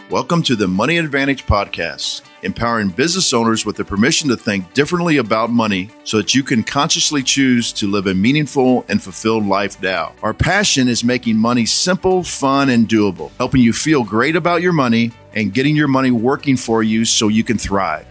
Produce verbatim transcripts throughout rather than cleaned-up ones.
Welcome to the Money Advantage Podcast, empowering business owners with the permission to think differently about money so that you can consciously choose to live a meaningful and fulfilled life now. Our passion is making money simple, fun, and doable, helping you feel great about your money and getting your money working for you so you can thrive.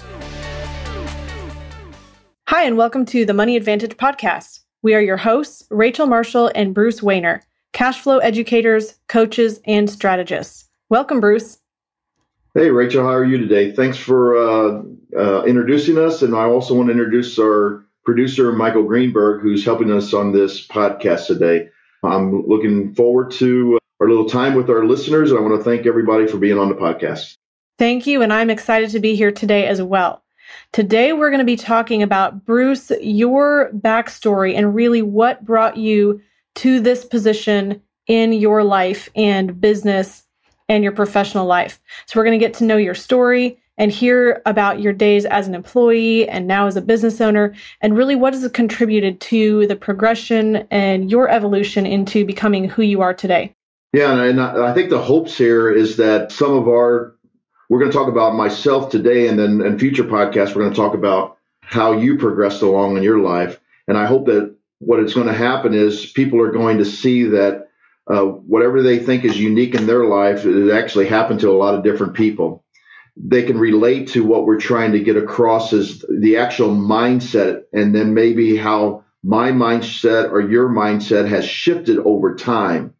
Hi, and welcome to the Money Advantage Podcast. We are your hosts, Rachel Marshall and Bruce Wehner, cash flow educators, coaches, and strategists. Welcome, Bruce. Hey, Rachel, how are you today? Thanks for uh, uh, introducing us. And I also want to introduce our producer, Michael Greenberg, who's helping us on this podcast today. I'm looking forward to our little time with our listeners. And I want to thank everybody for being on the podcast. Thank you. And I'm excited to be here today as well. Today, we're going to be talking about, Bruce, your backstory and really what brought you to this position in your life and business and your professional life. So we're going to get to know your story and hear about your days as an employee and now as a business owner, and really what has contributed to the progression and your evolution into becoming who you are today. Yeah, and I think the hopes here is that some of our, we're going to talk about myself today, and then in future podcasts, we're going to talk about how you progressed along in your life. And I hope that what is going to happen is people are going to see that Uh, whatever they think is unique in their life, it actually happened to a lot of different people. They can relate to what we're trying to get across as the actual mindset, and then maybe how my mindset or your mindset has shifted over time.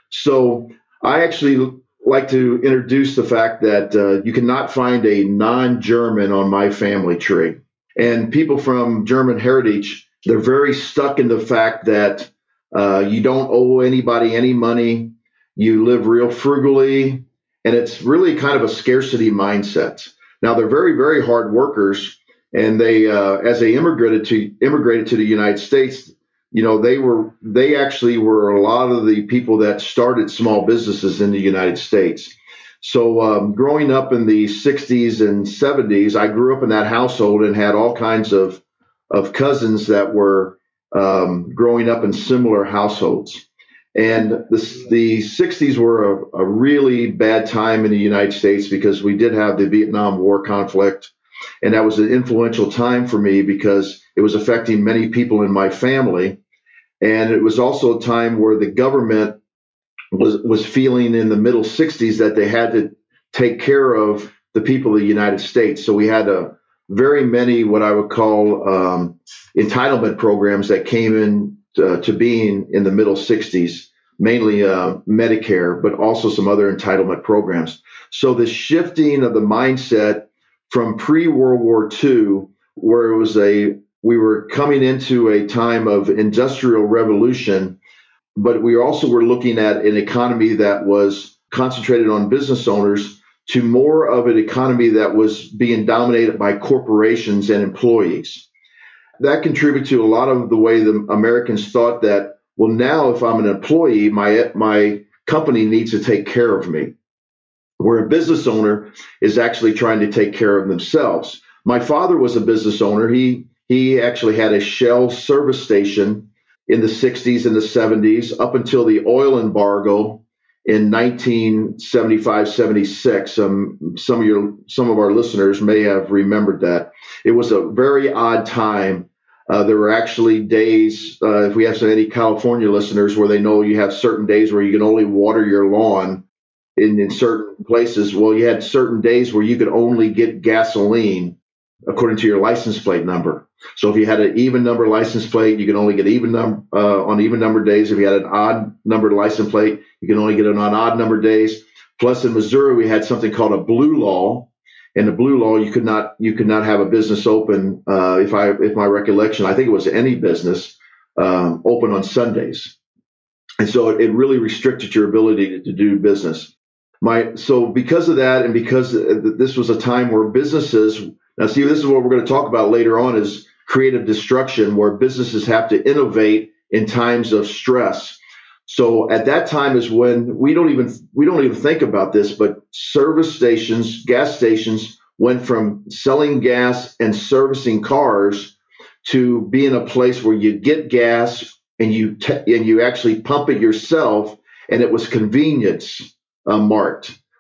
So I actually like to introduce the fact that uh, you cannot find a non-German on my family tree. And people from German heritage, they're very stuck in the fact that Uh, you don't owe anybody any money. You live real frugally, and it's really kind of a scarcity mindset. Now, they're very, very hard workers, and they, uh, as they immigrated to immigrated to the United States, you know, they were they actually were a lot of the people that started small businesses in the United States. So, um, growing up in the sixties and seventies, I grew up in that household and had all kinds of of cousins that were Um, growing up in similar households. And the, the sixties were a, a really bad time in the United States because we did have the Vietnam War conflict. And that was an influential time for me because it was affecting many people in my family. And it was also a time where the government was, was feeling in the middle sixties that they had to take care of the people of the United States. So we had a very many what I would call um, entitlement programs that came in uh, to being in the middle sixties, mainly uh, Medicare, but also some other entitlement programs. So the shifting of the mindset from pre-World War Two, where it was a we were coming into a time of industrial revolution, but we also were looking at an economy that was concentrated on business owners, to more of an economy that was being dominated by corporations and employees. That contributed to a lot of the way the Americans thought that, well, now if I'm an employee, my my company needs to take care of me, where a business owner is actually trying to take care of themselves. My father was a business owner. He he actually had a Shell service station in the sixties and the seventies up until the oil embargo in nineteen seventy-five, seventy-six. Um, some of your, some of our listeners may have remembered that. It was a very odd time. Uh, there were actually days, uh, if we have any California listeners, where they know you have certain days where you can only water your lawn in, in certain places. Well, you had certain days where you could only get gasoline according to your license plate number. So if you had an even number license plate, you can only get even num- uh, on even number days. If you had an odd numbered license plate, you can only get it on odd number days. Plus, in Missouri, we had something called a blue law. And the blue law, you could not you could not have a business open. Uh, if I if my recollection, I think it was any business um, open on Sundays, and so it, it really restricted your ability to, to do business. My so because of that, and because this was a time where businesses now see this is what we're going to talk about later on is creative destruction, where businesses have to innovate in times of stress. So at that time is when we don't even we don't even think about this, but service stations, gas stations went from selling gas and servicing cars to being a place where you get gas and you te- and you actually pump it yourself, and it was convenience uh, marked.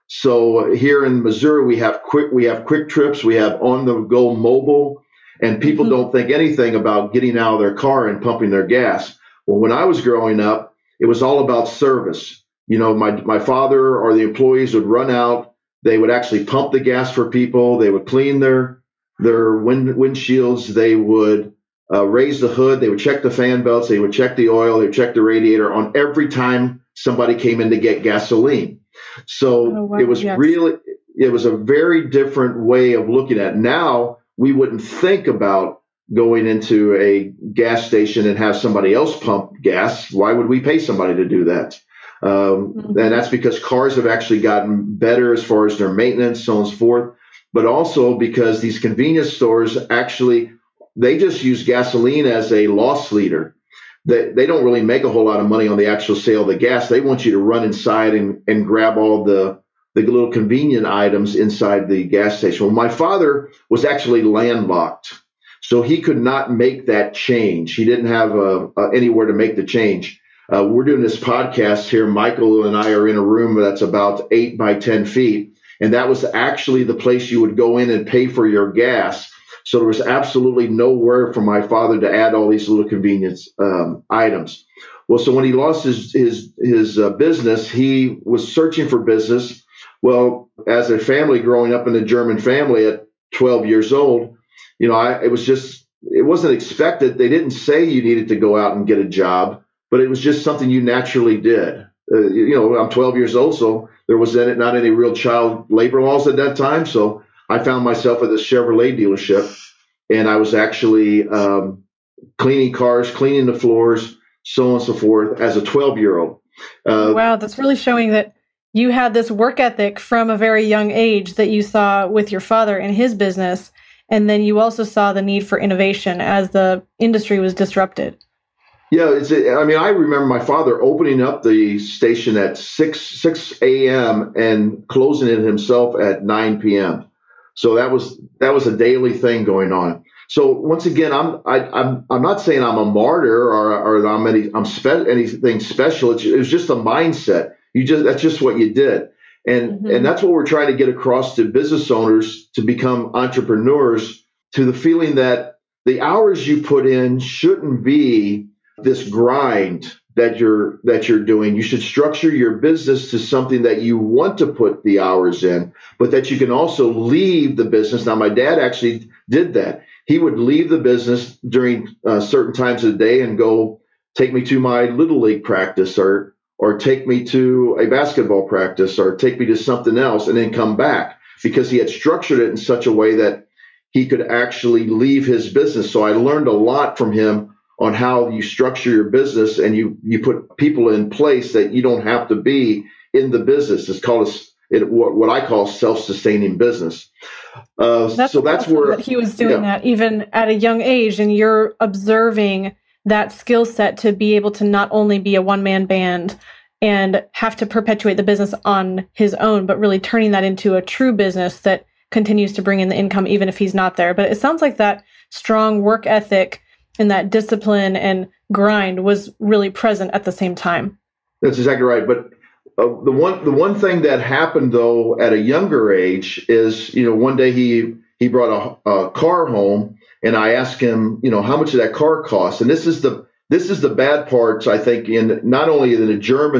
So here in Missouri, we have quick we have quick trips, we have on the go mobile, and people mm-hmm. don't think anything about getting out of their car and pumping their gas. Well, when I was growing up, it was all about service. You know, my my father or the employees would run out. They would actually pump the gas for people. They would clean their their wind windshields. They would uh, raise the hood. They would check the fan belts. They would check the oil. They would check the radiator on every time somebody came in to get gasoline. So oh, wow. it was yes. really, it was a very different way of looking at it. Now we wouldn't think about going into a gas station and have somebody else pump gas. Why would we pay somebody to do that? Um, mm-hmm. And that's because cars have actually gotten better as far as their maintenance, so on and so forth. But also because these convenience stores actually, they just use gasoline as a loss leader. They, they don't really make a whole lot of money on the actual sale of the gas. They want you to run inside and, and grab all the, the little convenient items inside the gas station. Well, my father was actually landlocked, so he could not make that change. He didn't have uh, uh, anywhere to make the change. Uh, we're doing this podcast here. Michael and I are in a room that's about eight by ten feet, and that was actually the place you would go in and pay for your gas. So there was absolutely nowhere for my father to add all these little convenience um, items. Well, so when he lost his his his uh, business, he was searching for business. Well, as a family growing up in a German family at twelve years old, you know, I, it was just, it wasn't expected. They didn't say you needed to go out and get a job, but it was just something you naturally did. Uh, you know, I'm twelve years old, so there was not any real child labor laws at that time. So I found myself at the Chevrolet dealership, and I was actually um, cleaning cars, cleaning the floors, so on and so forth, as a twelve-year-old. Uh, wow, that's really showing that you had this work ethic from a very young age that you saw with your father in his business, and then you also saw the need for innovation as the industry was disrupted. Yeah, it's, I mean, I remember my father opening up the station at six a.m. and closing it himself at nine p.m. So that was that was a daily thing going on. So once again, I'm I, I'm I'm not saying I'm a martyr or or I'm any I'm spe- anything special. It's, it was just a mindset. You just that's just what you did, and mm-hmm. and that's what we're trying to get across to business owners to become entrepreneurs. To the feeling that the hours you put in shouldn't be this grind that you're that you're doing. You should structure your business to something that you want to put the hours in, but that you can also leave the business. Now, my dad actually did that. He would leave the business during uh, certain times of the day and go take me to my little league practice, or or take me to a basketball practice, or take me to something else, and then come back, because he had structured it in such a way that he could actually leave his business. So I learned a lot from him on how you structure your business, and you you put people in place that you don't have to be in the business. It's called a, it, what, what I call self-sustaining business. Uh, that's so that's awesome where that he was doing yeah. that even at a young age, and you're observing that skill set to be able to not only be a one-man band and have to perpetuate the business on his own, but really turning that into a true business that continues to bring in the income even if he's not there. But it sounds like that strong work ethic and that discipline and grind was really present at the same time. That's exactly right. But uh, the one the one thing that happened, though, at a younger age is, you know, one day he he brought a, a car home, and I asked him, you know, how much did that car cost? And this is the this is the bad parts, I think, in not only in the German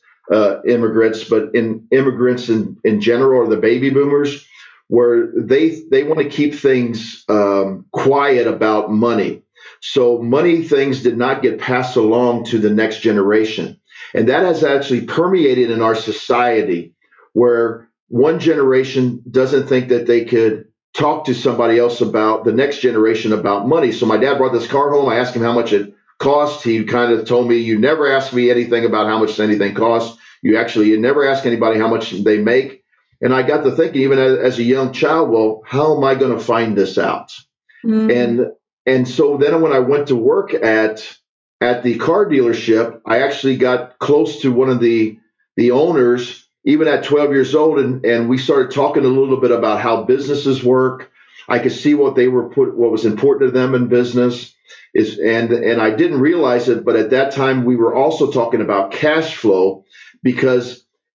uh, immigrants, but in immigrants in, in general, or the baby boomers, where they they want to keep things um, quiet about money. So money things did not get passed along to the next generation. And that has actually permeated in our society, where one generation doesn't think that they could talk to somebody else about the next generation about money. So my dad brought this car home. I asked him how much it cost. He kind of told me, you never ask me anything about how much anything costs. You actually, you never ask anybody how much they make. And I got to thinking, even as, as a young child, well, how am I going to find this out? Mm-hmm. And And so then when I went to work at at the car dealership, I actually got close to one of the the owners, even at twelve years old, and, and we started talking a little bit about how businesses work. I could see what they were put, what was important to them in business is, and and I didn't realize it, but at that time we were also talking about cash flow, because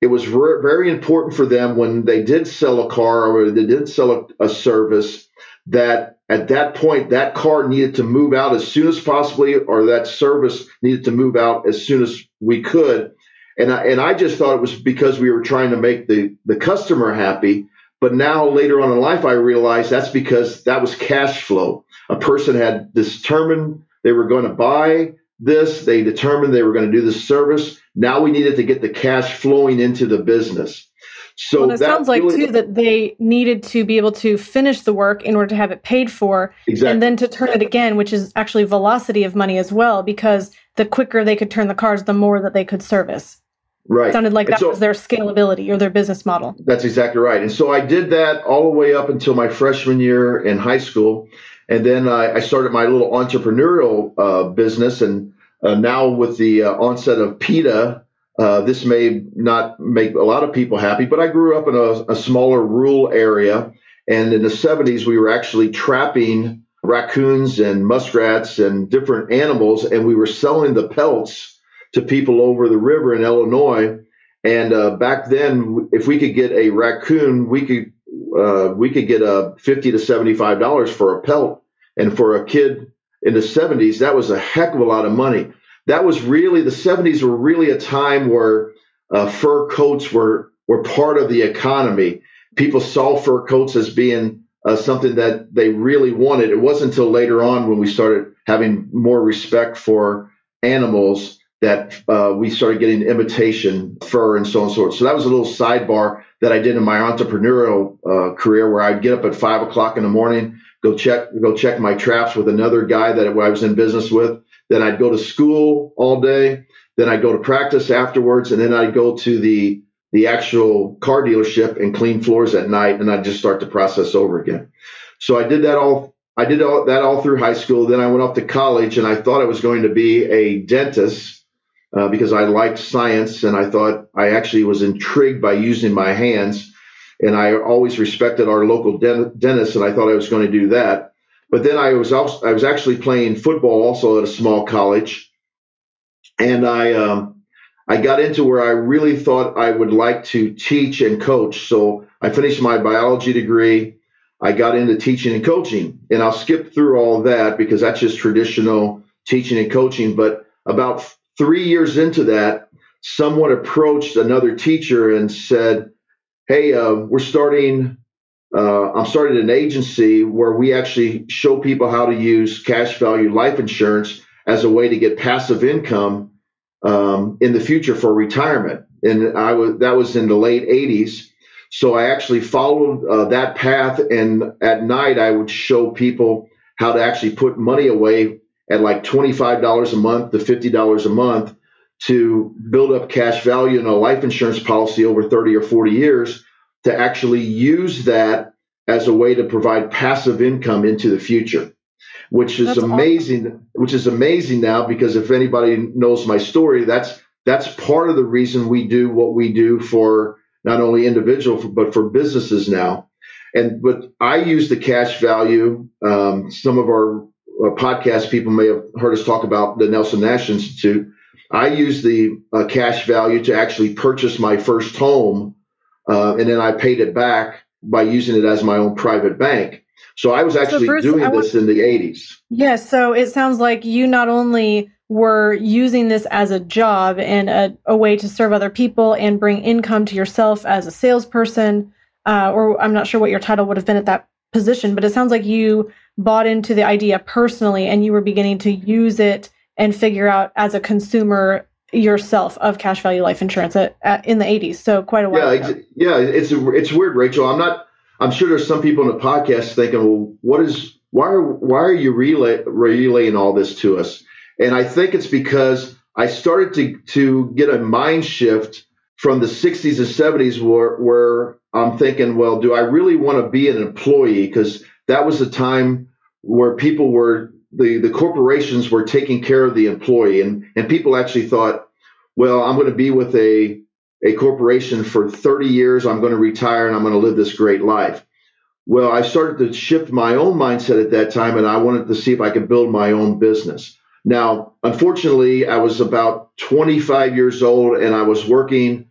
it was re- very important for them when they did sell a car or they did sell a, a service that at that point, that car needed to move out as soon as possibly, or that service needed to move out as soon as we could. And I, and I just thought it was because we were trying to make the, the customer happy. But now later on in life, I realized that's because that was cash flow. A person had determined they were going to buy this. They determined they were going to do this service. Now we needed to get the cash flowing into the business. So well, it that sounds like, really, too, that they needed to be able to finish the work in order to have it paid for, exactly. and then to turn it again, which is actually velocity of money as well, because the quicker they could turn the cars, the more that they could service. Right. It sounded like And that so, was their scalability or their business model. That's exactly right. And so I did that all the way up until my freshman year in high school. And then I, I started my little entrepreneurial uh, business. And uh, now with the uh, onset of PETA, uh, this may not make a lot of people happy, but I grew up in a, a smaller rural area. And in the seventies, we were actually trapping raccoons and muskrats and different animals, and we were selling the pelts to people over the river in Illinois. And uh, back then, if we could get a raccoon, we could uh, we could get a fifty to seventy-five dollars for a pelt. And for a kid in the seventies, that was a heck of a lot of money. That was really, the seventies were really a time where uh, fur coats were were part of the economy. People saw fur coats as being uh, something that they really wanted. It wasn't until later on when we started having more respect for animals that uh, we started getting imitation fur and so on and so forth. So that was a little sidebar that I did in my entrepreneurial uh, career, where I'd get up at five o'clock in the morning, go check go check my traps with another guy that I was in business with. Then I'd go to school all day. Then I'd go to practice afterwards, and then I'd go to the the actual car dealership and clean floors at night, and I'd just start the process over again. So I did that all. I did all, that all through high school. Then I went off to college, and I thought I was going to be a dentist. Uh, because I liked science, and I thought I actually was intrigued by using my hands, and I always respected our local dent- dentist, and I thought I was going to do that. But then I was also, I was actually playing football also at a small college, and I um, I got into where I really thought I would like to teach and coach. So I finished my biology degree. I got into teaching and coaching, and I'll skip through all that because that's just traditional teaching and coaching. But about Three years into that, someone approached another teacher and said, hey, uh, we're starting, uh, I'm starting an agency where we actually show people how to use cash value life insurance as a way to get passive income um, in the future for retirement. And I was, that was in the late eighties. So I actually followed uh, that path. And at night, I would show people how to actually put money away at like twenty-five dollars a month to fifty dollars a month to build up cash value in a life insurance policy over thirty or forty years, to actually use that as a way to provide passive income into the future, which is That's amazing, awesome. which is amazing now, because if anybody knows my story, that's that's part of the reason we do what we do for not only individuals, but for businesses now. And but I use the cash value. Um, some of our uh, podcast people may have heard us talk about the Nelson Nash Institute. I use the uh, cash value to actually purchase my first home, uh, and then I paid it back by using it as my own private bank. So I was actually so Bruce, doing I this want, in the eighties. Yes. So it sounds like you not only were using this as a job and a, a way to serve other people and bring income to yourself as a salesperson, uh, or I'm not sure what your title would have been at that position, but it sounds like you bought into the idea personally and you were beginning to use it and figure out as a consumer yourself of cash value life insurance at, at, in the eighties. So quite a while yeah, ago. Yeah, it's it's weird, Rachel. I'm not. I'm sure there's some people in the podcast thinking, well, what is? Why are why are you relay, relaying all this to us? And I think it's because I started to to get a mind shift from the sixties and seventies where where I'm thinking, well, do I really want to be an employee? Because that was a time where people were the the corporations were taking care of the employee, and and people actually thought, well, I'm going to be with a a corporation for thirty years. I'm going to retire and I'm going to live this great life. Well, I started to shift my own mindset at that time, and I wanted to see if I could build my own business. Now, unfortunately, I was about twenty-five years old and I was working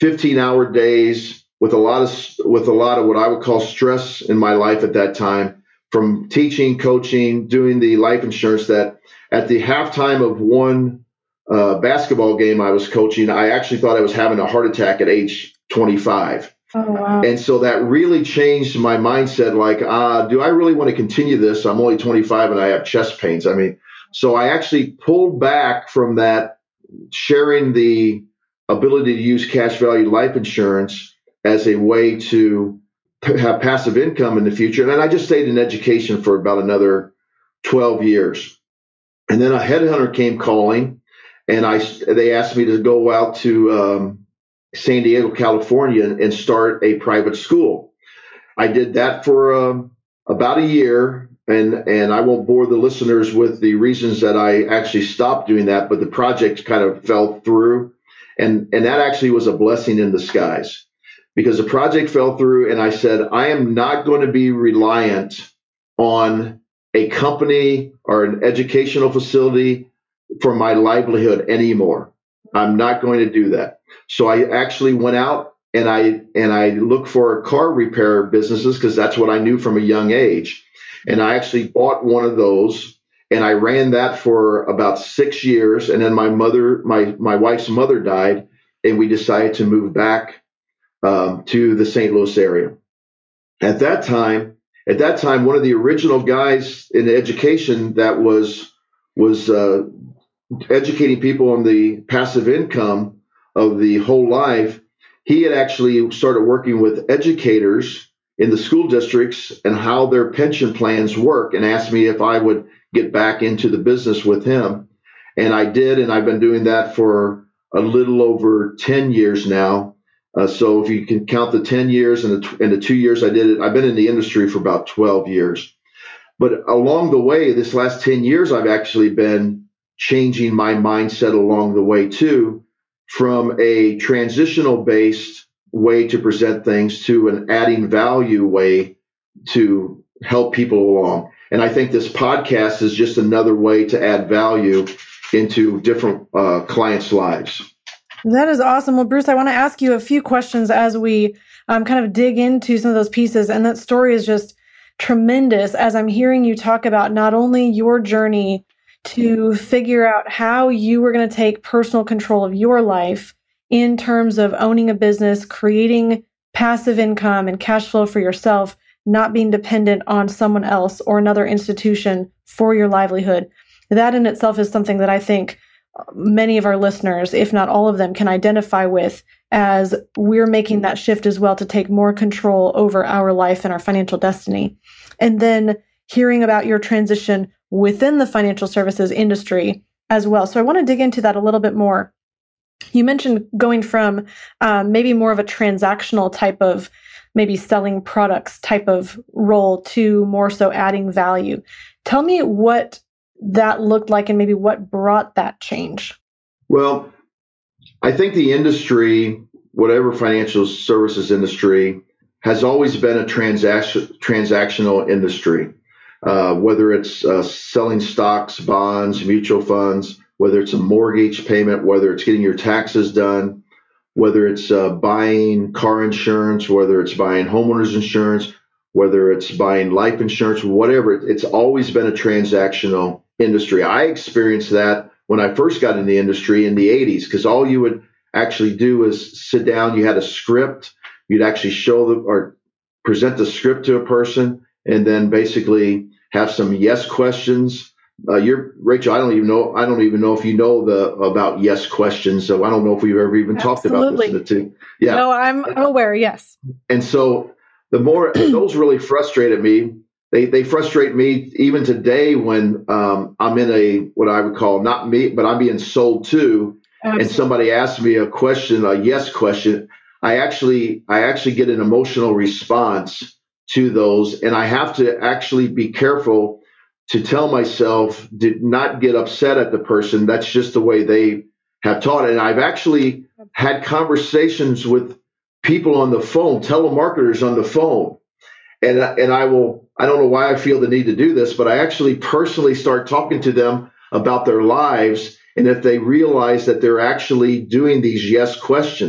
fifteen hour days with a lot of with a lot of what I would call stress in my life at that time, from teaching, coaching, doing the life insurance, that at the halftime of one uh, basketball game I was coaching, I actually thought I was having a heart attack at age twenty-five. Oh, wow. And so that really changed my mindset. Like, uh, do I really want to continue this? I'm only twenty-five and I have chest pains. I mean, so I actually pulled back from that, sharing the ability to use cash value life insurance as a way to p- have passive income in the future. And I just stayed in education for about another twelve years. And then a headhunter came calling, and I they asked me to go out to um, San Diego, California, and start a private school. I did that for um, about a year, and and I won't bore the listeners with the reasons that I actually stopped doing that, but the project kind of fell through, and and that actually was a blessing in disguise, because the project fell through, and I said, I am not going to be reliant on a company or an educational facility for my livelihood anymore. I'm not going to do that. So I actually went out and I and I looked for car repair businesses, because that's what I knew from a young age. And I actually bought one of those, and I ran that for about six years. And then my mother, my my wife's mother died, and we decided to move back um, to the Saint Louis area. At that time, at that time, one of the original guys in education that was was uh, educating people on the passive income of the whole life, he had actually started working with educators in the school districts and how their pension plans work, and asked me if I would get back into the business with him. And I did, and I've been doing that for a little over ten years now. Uh, so if you can count the ten years and the, and the two years I did it, I've been in the industry for about twelve years. But along the way, this last ten years, I've actually been changing my mindset along the way too, from a transitional based way to present things to an adding value way to help people along. And I think this podcast is just another way to add value into different uh, clients' lives. That is awesome. Well, Bruce, I want to ask you a few questions as we um, kind of dig into some of those pieces. And that story is just tremendous, as I'm hearing you talk about not only your journey to figure out how you were going to take personal control of your life in terms of owning a business, creating passive income and cash flow for yourself, not being dependent on someone else or another institution for your livelihood. That in itself is something that I think many of our listeners, if not all of them, can identify with, as we're making that shift as well to take more control over our life and our financial destiny. And then hearing about your transition within the financial services industry as well. So I want to dig into that a little bit more. You mentioned going from um, maybe more of a transactional type of, maybe selling products type of role, to more so adding value. Tell me what that looked like and maybe what brought that change. Well, I think the industry, whatever financial services industry, has always been a transaction transactional industry. Uh, whether it's uh, selling stocks, bonds, mutual funds, whether it's a mortgage payment, whether it's getting your taxes done, whether it's uh, buying car insurance, whether it's buying homeowners insurance, whether it's buying life insurance, whatever, it's always been a transactional industry. I experienced that when I first got in the industry in the eighties, because all you would actually do is sit down, you had a script, you'd actually show the, or present the script to a person, and then basically have some yes questions. Uh, you're Rachel. I don't even know. I don't even know if you know the about yes questions. So I don't know if we've ever even Absolutely. talked about this in the two. Yeah. No, I'm, I'm aware. Yes. And so the more those really frustrated me. They they frustrate me even today when um, I'm in a what I would call, not me, but I'm being sold to, Absolutely. And somebody asks me a question, a yes question. I actually I actually get an emotional response to those, and I have to actually be careful to tell myself, did not get upset at the person. That's just the way they have taught it. And I've actually had conversations with people on the phone, telemarketers on the phone, and and I will. I don't know why I feel the need to do this, but I actually personally start talking to them about their lives, and if they realize that they're actually doing these yes questions.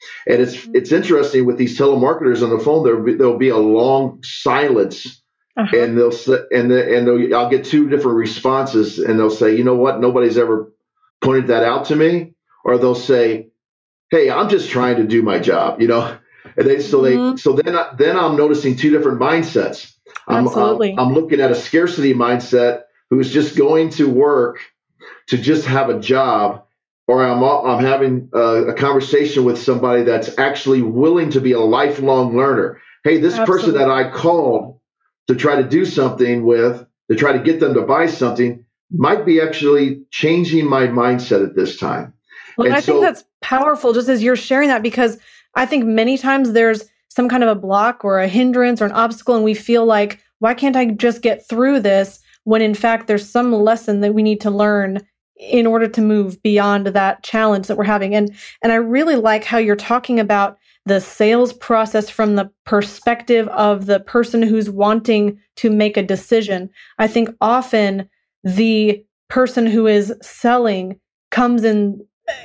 And it's Mm-hmm. it's interesting with these telemarketers on the phone. There there'll be a long silence, Uh-huh. and they'll say, and the, and they'll, I'll get two different responses, and they'll say, you know what, nobody's ever pointed that out to me, or they'll say, hey, I'm just trying to do my job, you know. And they so Mm-hmm. they so then I, then I'm noticing two different mindsets. I'm, Absolutely. I'm I'm looking at a scarcity mindset who's just going to work to just have a job, or I'm I'm having a, a conversation with somebody that's actually willing to be a lifelong learner. Hey, this person Absolutely. that I called to try to do something with, to try to get them to buy something, might be actually changing my mindset at this time. Well, and And I think so, that's powerful just as you're sharing that, because I think many times there's some kind of a block or a hindrance or an obstacle, and we feel like, why can't I just get through this? When in fact, there's some lesson that we need to learn in order to move beyond that challenge that we're having. And and I really like how you're talking about the sales process from the perspective of the person who's wanting to make a decision. I think often the person who is selling comes in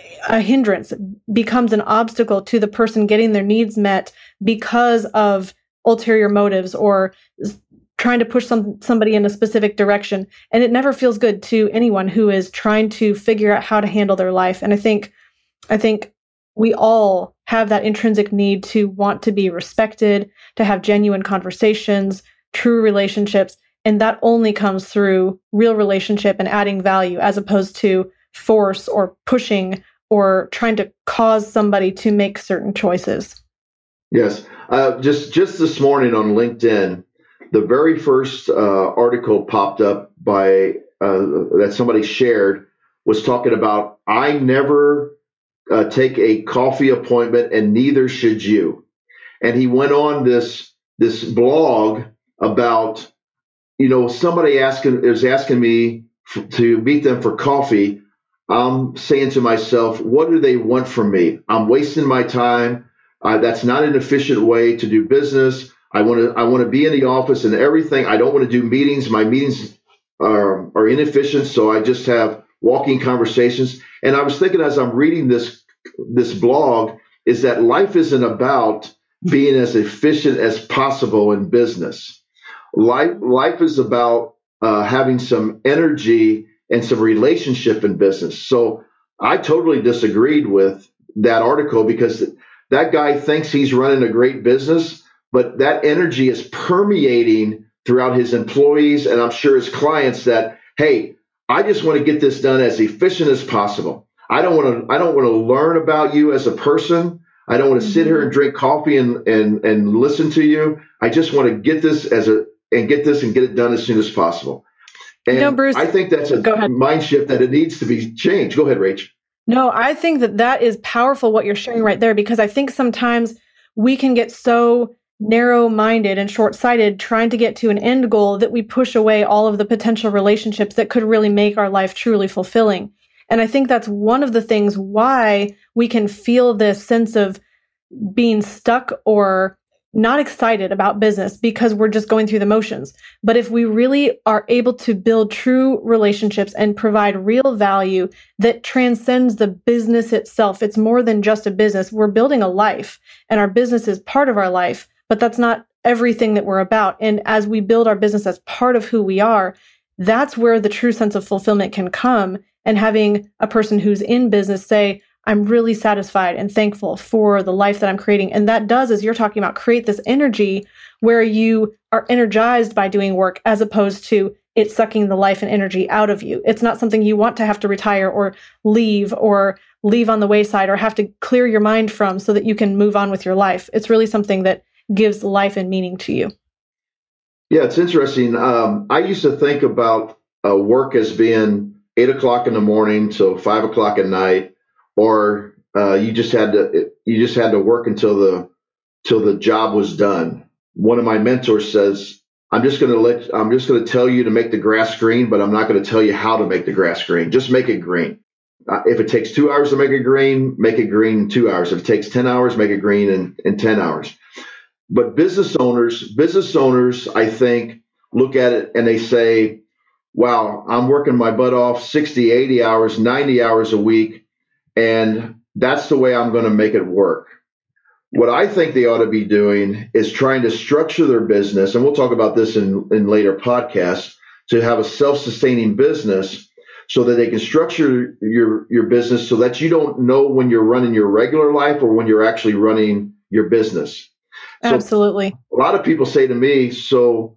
a hindrance, becomes an obstacle to the person getting their needs met because of ulterior motives or trying to push some somebody in a specific direction. And it never feels good to anyone who is trying to figure out how to handle their life. And I think I think we all have that intrinsic need to want to be respected, to have genuine conversations, true relationships, and that only comes through real relationship and adding value, as opposed to force or pushing or trying to cause somebody to make certain choices. yes, uh, just just this morning on LinkedIn, the very first uh, article popped up by uh, that somebody shared was talking about, I never uh, take a coffee appointment, and neither should you. And he went on this this blog about, you know, somebody asking is asking me f- to meet them for coffee. I'm saying to myself, what do they want from me? I'm wasting my time. Uh, that's not an efficient way to do business. I want to I want to be in the office and everything. I don't want to do meetings. My meetings are, are inefficient, so I just have walking conversations. And I was thinking as I'm reading this this blog, is that life isn't about being as efficient as possible in business. Life life is about uh, having some energy and some relationship in business. So I totally disagreed with that article, because that guy thinks he's running a great business, but that energy is permeating throughout his employees and I'm sure his clients that, hey, I just want to get this done as efficient as possible. I don't want to I don't want to learn about you as a person. I don't want to sit here and drink coffee and, and, and listen to you. I just want to get this as a and get this and get it done as soon as possible. And You know, Bruce, I think that's a go ahead. mind shift that it needs to be changed. Go ahead, Rach. No, I think that that is powerful what you're sharing right there, because I think sometimes we can get so narrow-minded and short-sighted trying to get to an end goal that we push away all of the potential relationships that could really make our life truly fulfilling. And I think that's one of the things why we can feel this sense of being stuck or not excited about business, because we're just going through the motions. But if we really are able to build true relationships and provide real value that transcends the business itself, it's more than just a business. We're building a life, and our business is part of our life, but that's not everything that we're about. And as we build our business as part of who we are, that's where the true sense of fulfillment can come. And having a person who's in business say, I'm really satisfied and thankful for the life that I'm creating. And that does, as you're talking about, create this energy where you are energized by doing work, as opposed to it sucking the life and energy out of you. It's not something you want to have to retire or leave or leave on the wayside or have to clear your mind from so that you can move on with your life. It's really something that gives life and meaning to you. Yeah, it's interesting. Um, I used to think about uh, work as being eight o'clock in the morning till five o'clock at night, or uh, you just had to you just had to work until the till the job was done. One of my mentors says, "I'm just going to let I'm just going to tell you to make the grass green, but I'm not going to tell you how to make the grass green. Just make it green. Uh, if it takes two hours to make it green, make it green in two hours. If it takes ten hours, make it green in, in ten hours." But business owners, business owners, I think, look at it and they say, wow, I'm working my butt off sixty, eighty hours, ninety hours a week, and that's the way I'm going to make it work. What I think they ought to be doing is trying to structure their business, and we'll talk about this in, in later podcasts, to have a self-sustaining business so that they can structure your, your business so that you don't know when you're running your regular life or when you're actually running your business. So Absolutely. a lot of people say to me, so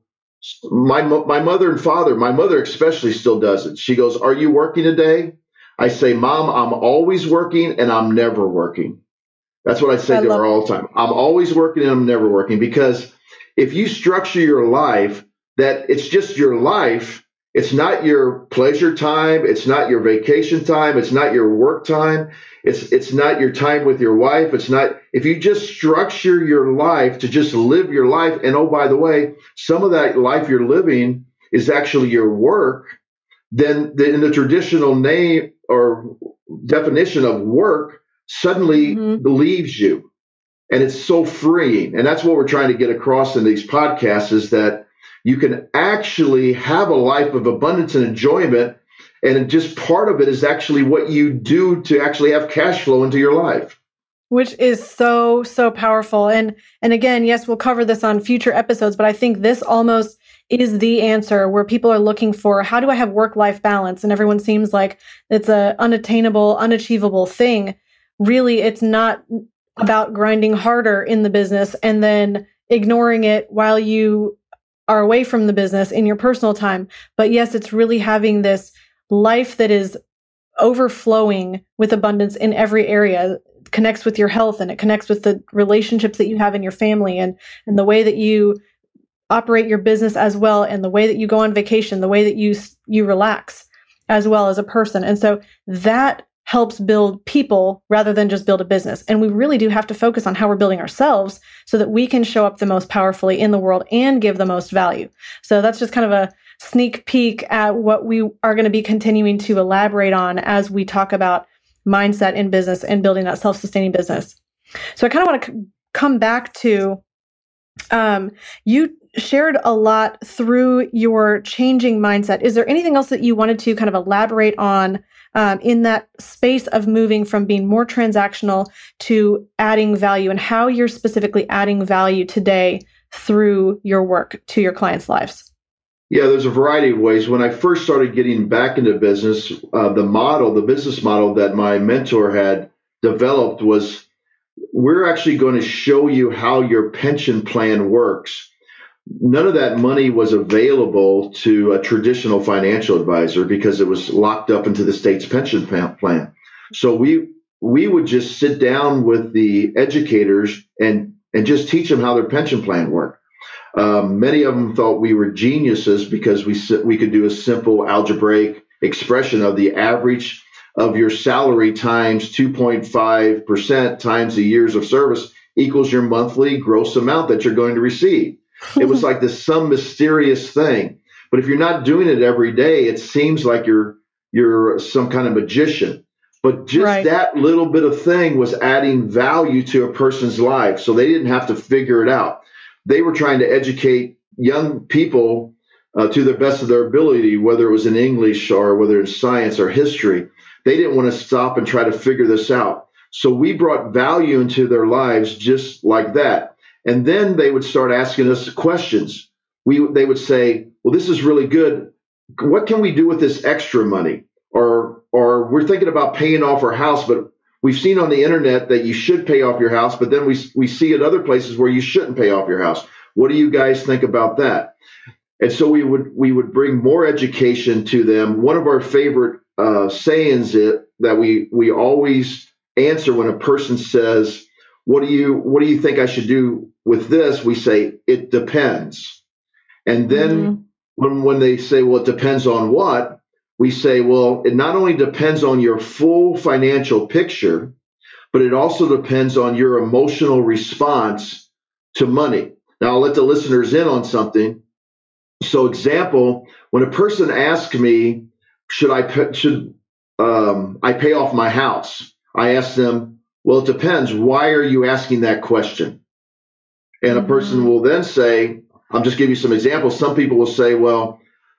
my my mother and father, my mother especially still does it. She goes, "Are you working today?" I say, "Mom, I'm always working and I'm never working." That's what I say I to love her all the time. I'm always working and I'm never working, because if you structure your life that it's just your life, it's not your pleasure time, it's not your vacation time, it's not your work time, it's it's not your time with your wife, it's not, if you just structure your life to just live your life, and oh, by the way, some of that life you're living is actually your work, then the, in the traditional name or definition of work, suddenly mm-hmm. leaves you. And it's so freeing. And that's what we're trying to get across in these podcasts, is that you can actually have a life of abundance and enjoyment. And just part of it is actually what you do to actually have cash flow into your life. Which is so, so powerful. And and again, yes, we'll cover this on future episodes, but I think this almost is the answer where people are looking for, how do I have work-life balance? And everyone seems like it's a unattainable, unachievable thing. Really, it's not about grinding harder in the business and then ignoring it while you are away from the business in your personal time. But yes, it's really having this life that is overflowing with abundance in every area. It connects with your health, and it connects with the relationships that you have in your family, and, and the way that you operate your business as well, and the way that you go on vacation, the way that you you relax as well as a person. And so that helps build people rather than just build a business. And we really do have to focus on how we're building ourselves so that we can show up the most powerfully in the world and give the most value. So that's just kind of a sneak peek at what we are going to be continuing to elaborate on as we talk about mindset in business and building that self-sustaining business. So I kind of want to c- come back to, um, you shared a lot through your changing mindset. Is there anything else that you wanted to kind of elaborate on um, in that space of moving from being more transactional to adding value, and how you're specifically adding value today through your work to your clients' lives? Yeah, there's a variety of ways. When I first started getting back into business, uh, the model, the business model that my mentor had developed was, we're actually going to show you how your pension plan works. None of that money was available to a traditional financial advisor because it was locked up into the state's pension plan. So we we would just sit down with the educators and and just teach them how their pension plan worked. Um, many of them thought we were geniuses because we we could do a simple algebraic expression of the average of your salary times two point five percent times the years of service equals your monthly gross amount that you're going to receive. It was like this some mysterious thing. But if you're not doing it every day, it seems like you're you're some kind of magician. But just right. that little bit of thing was adding value to a person's life. So they didn't have to figure it out. They were trying to educate young people uh, to the best of their ability, whether it was in English or whether it's science or history. They didn't want to stop and try to figure this out. So we brought value into their lives just like that. And then they would start asking us questions. We they would say, well, this is really good. What can we do with this extra money? Or or we're thinking about paying off our house, but we've seen on the internet that you should pay off your house, but then we we see at other places where you shouldn't pay off your house. What do you guys think about that? And so we would we would bring more education to them. One of our favorite uh, sayings it that we we always answer when a person says, What do you what do you think I should do with this? We say, it depends. And then mm-hmm. when, when they say, well, it depends on what? We say, well, it not only depends on your full financial picture, but it also depends on your emotional response to money. Now, I'll let the listeners in on something. So, example, when a person asks me, should I pay, should um, I pay off my house? I ask them, well, it depends. Why are you asking that question? And a person will then say, I'll just give you some examples. Some people will say, well,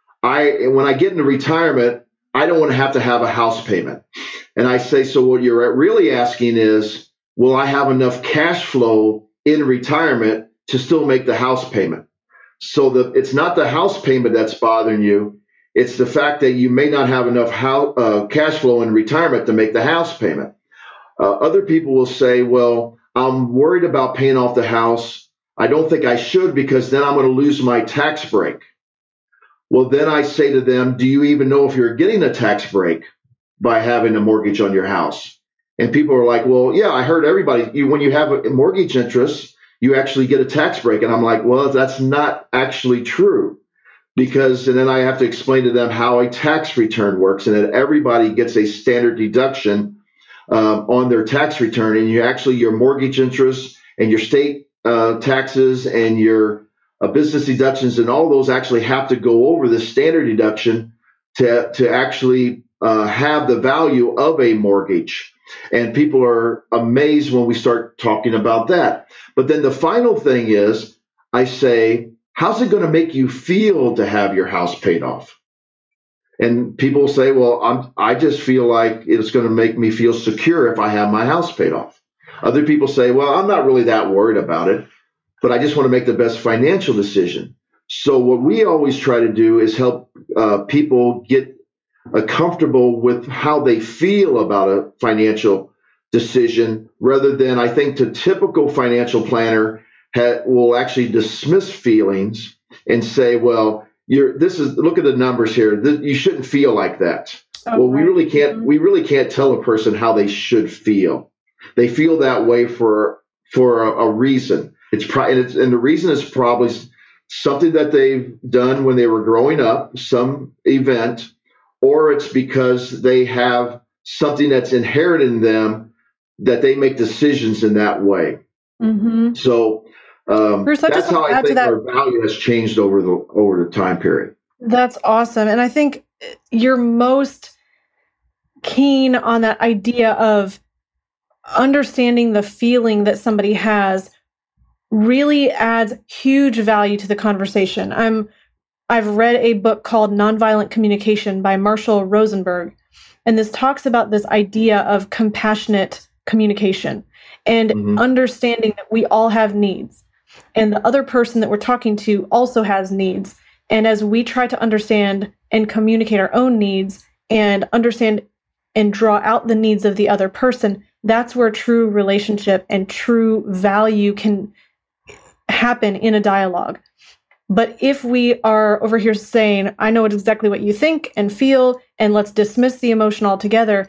I when I get into retirement, I don't want to have to have a house payment. And I say, so what you're really asking is, will I have enough cash flow in retirement to still make the house payment? So the, it's not the house payment that's bothering you. It's the fact that you may not have enough house, uh, cash flow in retirement to make the house payment. Uh, other people will say, well, I'm worried about paying off the house. I don't think I should because then I'm going to lose my tax break. Well, then I say to them, do you even know if you're getting a tax break by having a mortgage on your house? And people are like, well, yeah, I heard everybody, you, when you have a mortgage interest, you actually get a tax break. And I'm like, well, that's not actually true. Because, and then I have to explain to them how a tax return works and that everybody gets a standard deduction uh, on their tax return. And you actually, your mortgage interest and your state uh, taxes and your uh, business deductions and all those actually have to go over the standard deduction to, to actually uh, have the value of a mortgage. And people are amazed when we start talking about that. But then the final thing is, I say, how's it going to make you feel to have your house paid off? And people say, well, I'm, I just feel like it's going to make me feel secure if I have my house paid off. Other people say, well, I'm not really that worried about it, but I just want to make the best financial decision. So what we always try to do is help uh, people get uh, comfortable with how they feel about a financial decision, rather than, I think, the typical financial planner ha- will actually dismiss feelings and say, well, you're, this is, look at the numbers here. This, you shouldn't feel like that. Oh, well, right. we really can't, we really can't tell a person how they should feel. They feel that way for, for a, a reason. It's, pro- and, it's and the reason is probably something that they've done when they were growing up, some event, or it's because they have something that's inherent in them that they make decisions in that way. Mm-hmm. So um, Bruce, that's how I think our value has changed over the over the time period. That's awesome. And I think you're most keen on that idea of understanding the feeling that somebody has really adds huge value to the conversation. I'm I've read a book called Nonviolent Communication by Marshall Rosenberg, and this talks about this idea of compassionate communication and mm-hmm. understanding that we all have needs, and the other person that we're talking to also has needs. And as we try to understand and communicate our own needs and understand and draw out the needs of the other person, that's where true relationship and true value can happen in a dialogue. But if we are over here saying, I know exactly what you think and feel, and let's dismiss the emotion altogether,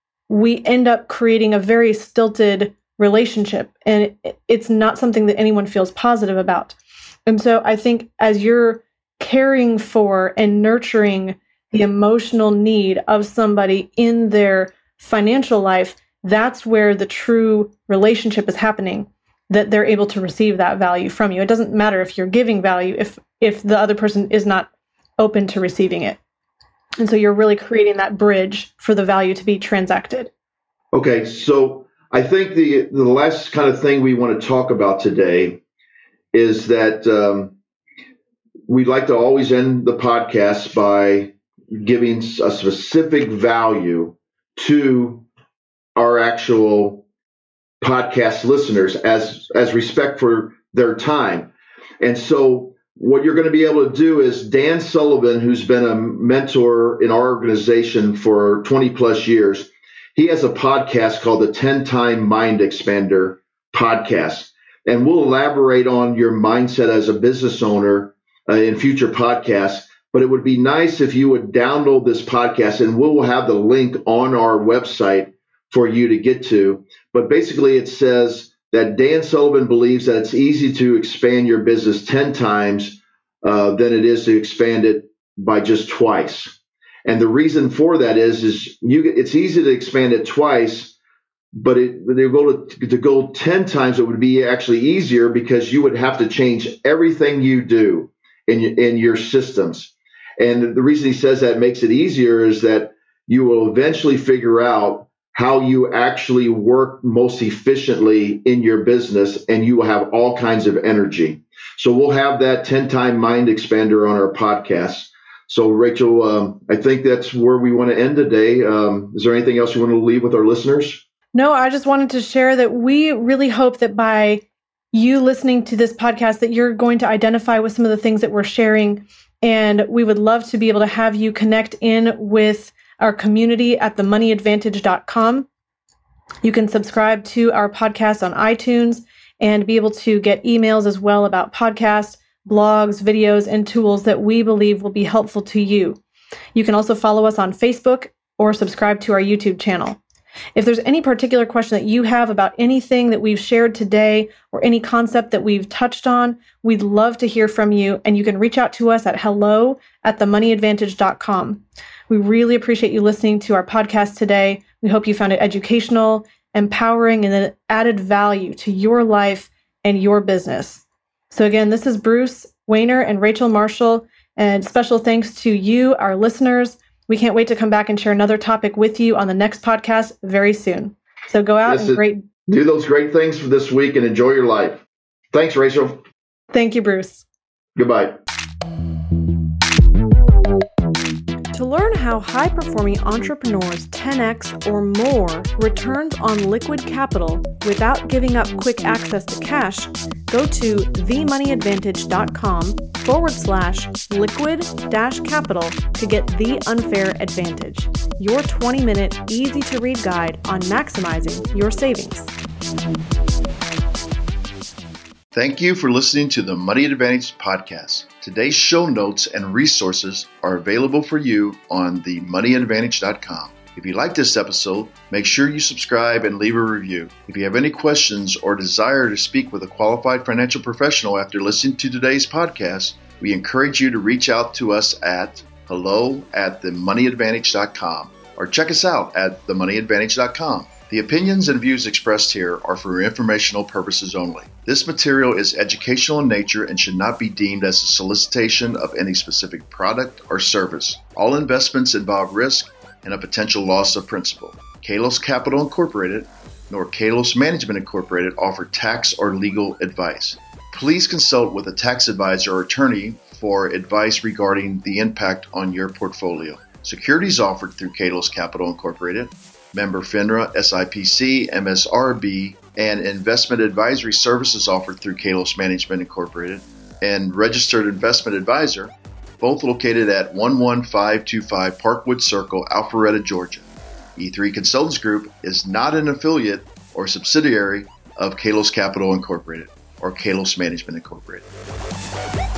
we end up creating a very stilted relationship. And it's not something that anyone feels positive about. And so I think as you're caring for and nurturing the emotional need of somebody in their financial life, that's where the true relationship is happening, that they're able to receive that value from you. It doesn't matter if you're giving value if if the other person is not open to receiving it. And so you're really creating that bridge for the value to be transacted. Okay, so I think the the last kind of thing we want to talk about today is that um, we'd like to always end the podcast by giving a specific value to our actual podcast listeners as as respect for their time. And so what you're going to be able to do is Dan Sullivan, who's been a mentor in our organization for twenty plus years, he has a podcast called the ten-Time Mind Expander podcast. And we'll elaborate on your mindset as a business owner uh, in future podcasts. But it would be nice if you would download this podcast, and we'll have the link on our website for you to get to. But basically it says that Dan Sullivan believes that it's easy to expand your business ten times uh, than it is to expand it by just twice. And the reason for that is, is you, it's easy to expand it twice, but it, to go to, to go ten times, it would be actually easier because you would have to change everything you do in, in your systems. And the reason he says that makes it easier is that you will eventually figure out how you actually work most efficiently in your business, and you will have all kinds of energy. So we'll have that ten-Time Mind Expander on our podcast. So Rachel, um, I think that's where we want to end today. Um, is there anything else you want to leave with our listeners? No, I just wanted to share that we really hope that by you listening to this podcast that you're going to identify with some of the things that we're sharing. And we would love to be able to have you connect in with our community at the money advantage dot com. You can subscribe to our podcast on iTunes and be able to get emails as well about podcasts, blogs, videos, and tools that we believe will be helpful to you. You can also follow us on Facebook or subscribe to our YouTube channel. If there's any particular question that you have about anything that we've shared today or any concept that we've touched on, we'd love to hear from you, and you can reach out to us at hello at the money advantage dot com. We really appreciate you listening to our podcast today. We hope you found it educational, empowering, and then added value to your life and your business. So again, this is Bruce Wehner and Rachel Marshall, and special thanks to you, our listeners. We can't wait to come back and share another topic with you on the next podcast very soon. So go out and great. Do those great things for this week and enjoy your life. Thanks, Rachel. Thank you, Bruce. Goodbye. To learn how high-performing entrepreneurs ten X or more returns on liquid capital without giving up quick access to cash, go to themoneyadvantage.com forward slash liquid dash capital to get The Unfair Advantage, your twenty-minute easy-to-read guide on maximizing your savings. Thank you for listening to the Money Advantage podcast. Today's show notes and resources are available for you on the money advantage dot com. If you like this episode, make sure you subscribe and leave a review. If you have any questions or desire to speak with a qualified financial professional after listening to today's podcast, we encourage you to reach out to us at hello at the money advantage dot com or check us out at the money advantage dot com. The opinions and views expressed here are for informational purposes only. This material is educational in nature and should not be deemed as a solicitation of any specific product or service. All investments involve risk and a potential loss of principal. Kalos Capital Incorporated nor Kalos Management Incorporated offer tax or legal advice. Please consult with a tax advisor or attorney for advice regarding the impact on your portfolio. Securities offered through Kalos Capital Incorporated, member FINRA, S I P C, M S R B, and investment advisory services offered through Kalos Management Incorporated, and registered investment advisor, both located at one one five two five Parkwood Circle, Alpharetta, Georgia. E three Consultants Group is not an affiliate or subsidiary of Kalos Capital Incorporated or Kalos Management Incorporated.